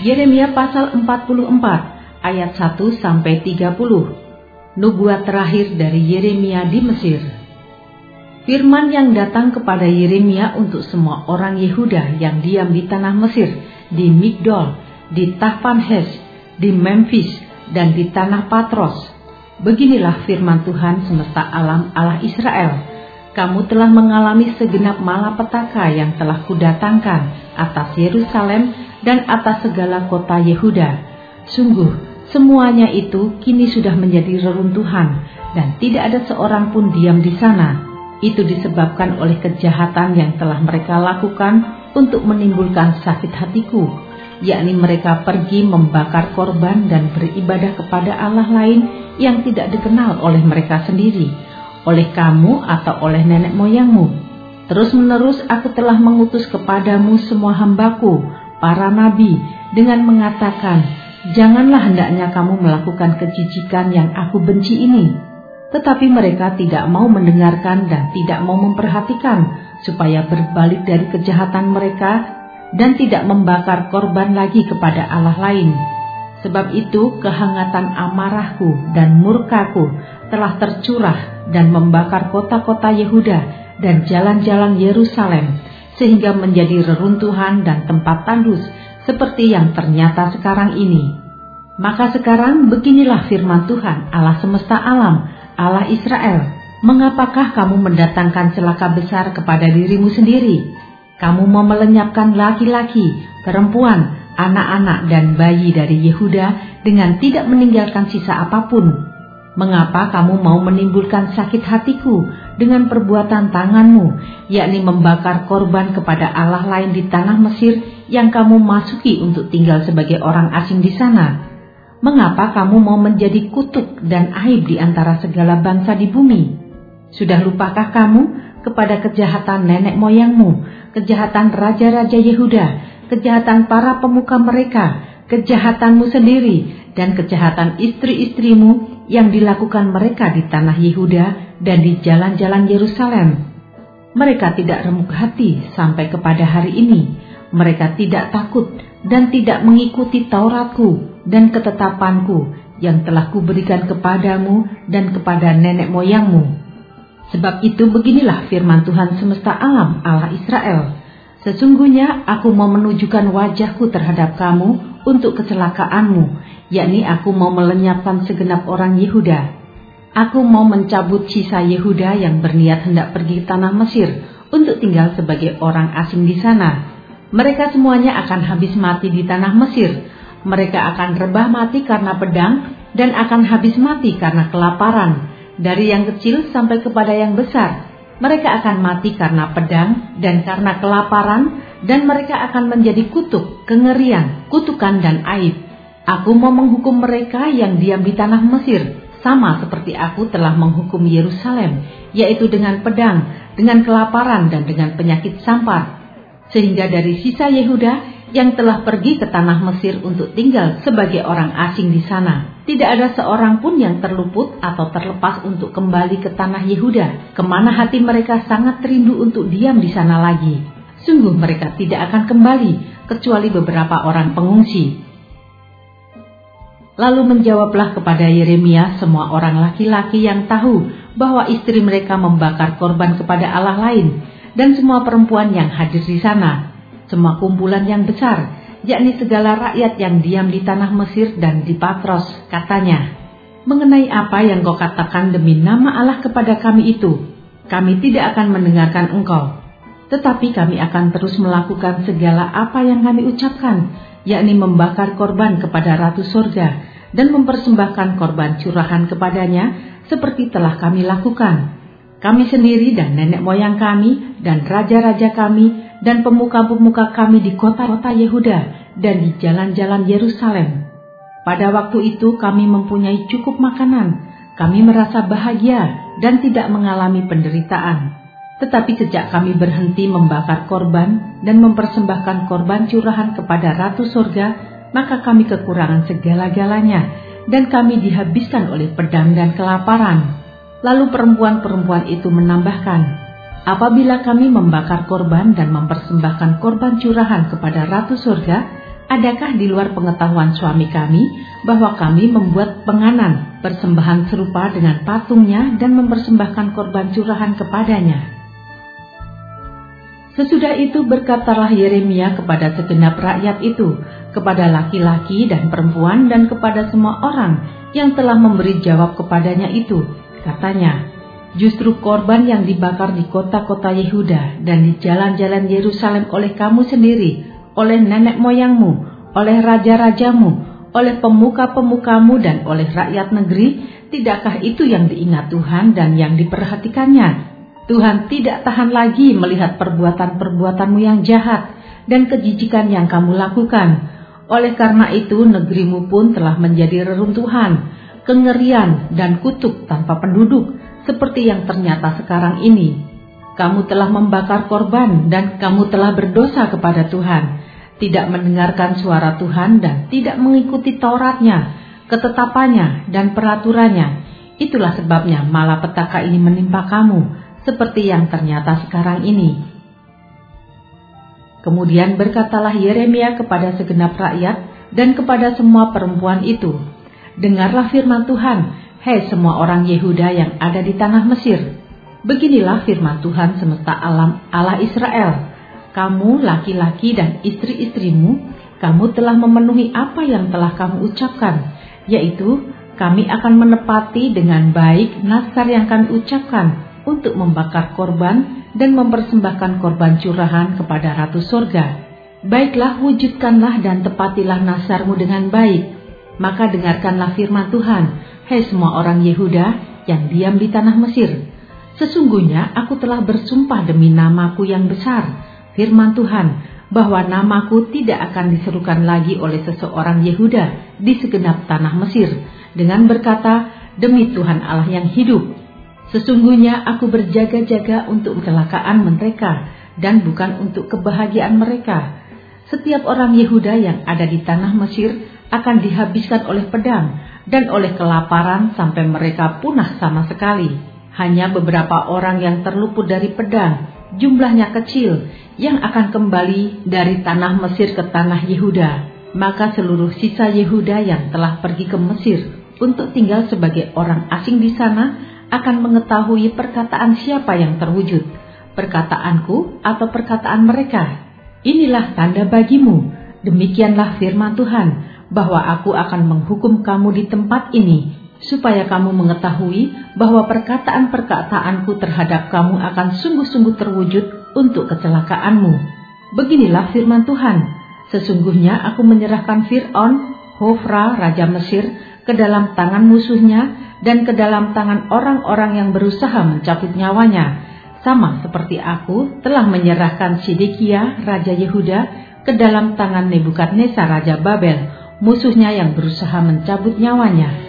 Yeremia pasal 44 ayat 1-30. Nubuat terakhir dari Yeremia di Mesir. Firman yang datang kepada Yeremia untuk semua orang Yehuda yang diam di tanah Mesir, di Migdol, di Tahpanhes, di Memphis, dan di tanah Patros. Beginilah firman Tuhan semesta alam Allah Israel. Kamu telah mengalami segenap malapetaka yang telah kudatangkan atas Yerusalem dan atas segala kota Yehuda. Sungguh, semuanya itu kini sudah menjadi reruntuhan dan tidak ada seorang pun diam di sana. Itu disebabkan oleh kejahatan yang telah mereka lakukan untuk menimbulkan sakit hatiku, yakni mereka pergi membakar korban dan beribadah kepada Allah lain yang tidak dikenal oleh mereka sendiri, oleh kamu atau oleh nenek moyangmu. Terus-menerus aku telah mengutus kepadamu semua hambaku, para nabi, dengan mengatakan, janganlah hendaknya kamu melakukan kejijikan yang aku benci ini. Tetapi mereka tidak mau mendengarkan dan tidak mau memperhatikan, supaya berbalik dari kejahatan mereka dan tidak membakar korban lagi kepada Allah lain. Sebab itu kehangatan amarahku dan murkaku telah tercurah dan membakar kota-kota Yehuda dan jalan-jalan Yerusalem, sehingga menjadi reruntuhan dan tempat tandus seperti yang ternyata sekarang ini. Maka sekarang beginilah firman Tuhan Allah semesta alam, Allah Israel, mengapakah kamu mendatangkan celaka besar kepada dirimu sendiri? Kamu mau melenyapkan laki-laki, perempuan, anak-anak dan bayi dari Yehuda dengan tidak meninggalkan sisa apapun. Mengapa kamu mau menimbulkan sakit hatiku dengan perbuatan tanganmu, yakni membakar korban kepada Allah lain di tanah Mesir yang kamu masuki untuk tinggal sebagai orang asing di sana? Mengapa kamu mau menjadi kutuk dan aib di antara segala bangsa di bumi? Sudah lupakah kamu kepada kejahatan nenek moyangmu, kejahatan raja-raja Yehuda, kejahatan para pemuka mereka, kejahatanmu sendiri, dan kejahatan istri-istrimu yang dilakukan mereka di tanah Yehuda dan di jalan-jalan Yerusalem? Mereka tidak remuk hati sampai kepada hari ini. Mereka tidak takut dan tidak mengikuti Tauratku dan ketetapanku yang telah kuberikan kepadamu dan kepada nenek moyangmu. Sebab itu beginilah firman Tuhan semesta alam Allah Israel. Sesungguhnya aku mau menunjukkan wajahku terhadap kamu untuk kecelakaanmu, yakni aku mau melenyapkan segenap orang Yehuda. Aku mau mencabut sisa Yehuda yang berniat hendak pergi ke tanah Mesir untuk tinggal sebagai orang asing di sana. Mereka semuanya akan habis mati di tanah Mesir. Mereka akan rebah mati karena pedang dan akan habis mati karena kelaparan. Dari yang kecil sampai kepada yang besar, mereka akan mati karena pedang dan karena kelaparan, dan mereka akan menjadi kutuk, kengerian, kutukan dan aib. Aku mau menghukum mereka yang diam di tanah Mesir, sama seperti aku telah menghukum Yerusalem, yaitu dengan pedang, dengan kelaparan dan dengan penyakit sampar. Sehingga dari sisa Yehuda yang telah pergi ke tanah Mesir untuk tinggal sebagai orang asing di sana, tidak ada seorang pun yang terluput atau terlepas untuk kembali ke tanah Yehuda, kemana hati mereka sangat rindu untuk diam di sana lagi. Sungguh mereka tidak akan kembali, kecuali beberapa orang pengungsi. Lalu menjawablah kepada Yeremia semua orang laki-laki yang tahu bahwa istri mereka membakar korban kepada Allah lain, dan semua perempuan yang hadir di sana, semua kumpulan yang besar, yakni segala rakyat yang diam di tanah Mesir dan di Patros. Katanya, mengenai apa yang kau katakan demi nama Allah kepada kami itu, kami tidak akan mendengarkan engkau, tetapi kami akan terus melakukan segala apa yang kami ucapkan, yakni membakar korban kepada Ratu Sorga dan mempersembahkan korban curahan kepadanya seperti telah kami lakukan. Kami sendiri dan nenek moyang kami dan raja-raja kami dan pemuka-pemuka kami di kota-kota Yehuda dan di jalan-jalan Yerusalem. Pada waktu itu kami mempunyai cukup makanan, kami merasa bahagia dan tidak mengalami penderitaan. Tetapi sejak kami berhenti membakar korban dan mempersembahkan korban curahan kepada Ratu Sorga, maka kami kekurangan segala-galanya dan kami dihabiskan oleh pedang dan kelaparan. Lalu perempuan-perempuan itu menambahkan, apabila kami membakar korban dan mempersembahkan korban curahan kepada Ratu Sorga, Adakah di luar pengetahuan suami kami bahwa kami membuat penganan persembahan serupa dengan patungnya dan mempersembahkan korban curahan kepadanya?" Sesudah itu berkatalah Yeremia kepada segenap rakyat itu, kepada laki-laki dan perempuan dan kepada semua orang yang telah memberi jawab kepadanya itu. Katanya, "Justru korban yang dibakar di kota-kota Yehuda dan di jalan-jalan Yerusalem oleh kamu sendiri, oleh nenek moyangmu, oleh raja-rajamu, oleh pemuka-pemukamu dan oleh rakyat negeri, tidakkah itu yang diingat Tuhan dan yang diperhatikannya? Tuhan tidak tahan lagi melihat perbuatan-perbuatanmu yang jahat dan kejijikan yang kamu lakukan. Oleh karena itu negerimu pun telah menjadi reruntuhan, kengerian dan kutuk tanpa penduduk, seperti yang ternyata sekarang ini. Kamu telah membakar korban dan kamu telah berdosa kepada Tuhan, tidak mendengarkan suara Tuhan dan tidak mengikuti Tauratnya, ketetapannya dan peraturannya. Itulah sebabnya malapetaka ini menimpa kamu, seperti yang ternyata sekarang ini." Kemudian berkatalah Yeremia kepada segenap rakyat dan kepada semua perempuan itu, "Dengarlah firman Tuhan, hai semua orang Yehuda yang ada di tanah Mesir. Beginilah firman Tuhan semesta alam, Allah Israel. Kamu laki-laki dan istri-istrimu, kamu telah memenuhi apa yang telah kamu ucapkan, yaitu kami akan menepati dengan baik nazar yang kami ucapkan untuk membakar korban dan mempersembahkan korban curahan kepada Ratu Sorga. Baiklah, wujudkanlah dan tepatilah nazarmu dengan baik. Maka dengarkanlah firman Tuhan, hai semua orang Yehuda yang diam di tanah Mesir. Sesungguhnya aku telah bersumpah demi namaku yang besar, firman Tuhan, bahwa namaku tidak akan diserukan lagi oleh seseorang Yehuda di segenap tanah Mesir, dengan berkata, demi Tuhan Allah yang hidup. Sesungguhnya aku berjaga-jaga untuk kecelakaan mereka dan bukan untuk kebahagiaan mereka. Setiap orang Yehuda yang ada di tanah Mesir akan dihabiskan oleh pedang dan oleh kelaparan sampai mereka punah sama sekali. Hanya beberapa orang yang terluput dari pedang, jumlahnya kecil, yang akan kembali dari tanah Mesir ke tanah Yehuda. Maka seluruh sisa Yehuda yang telah pergi ke Mesir untuk tinggal sebagai orang asing di sana akan mengetahui perkataan siapa yang terwujud, perkataanku atau perkataan mereka. Inilah tanda bagimu, demikianlah firman Tuhan, bahwa aku akan menghukum kamu di tempat ini, supaya kamu mengetahui bahwa perkataan-perkataanku terhadap kamu akan sungguh-sungguh terwujud untuk kecelakaanmu. Beginilah firman Tuhan, sesungguhnya aku menyerahkan Fir'aun, Hofra, Raja Mesir, ke dalam tangan musuhnya dan ke dalam tangan orang-orang yang berusaha mencabut nyawanya, sama seperti aku telah menyerahkan Sedekia, Raja Yehuda, ke dalam tangan Nebukadnezar, Raja Babel, musuhnya yang berusaha mencabut nyawanya.